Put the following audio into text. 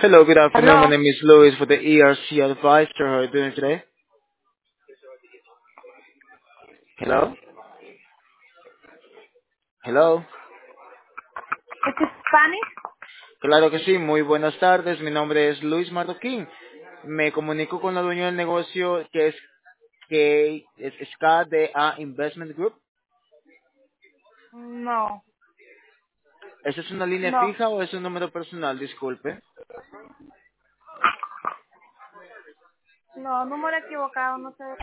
Hello, good afternoon. My Aló. name is Louis for the ERC Advisor. How are you doing today? Hello? Hello? ¿Es Spanish? Claro que sí, muy buenas tardes. Mi nombre es Luis Marroquín. Me comunico con la dueña del negocio que es KDA Investment Group. No, ¿Esa es una línea no, fija o es un número personal? Disculpe. no, número equivocado, no sé.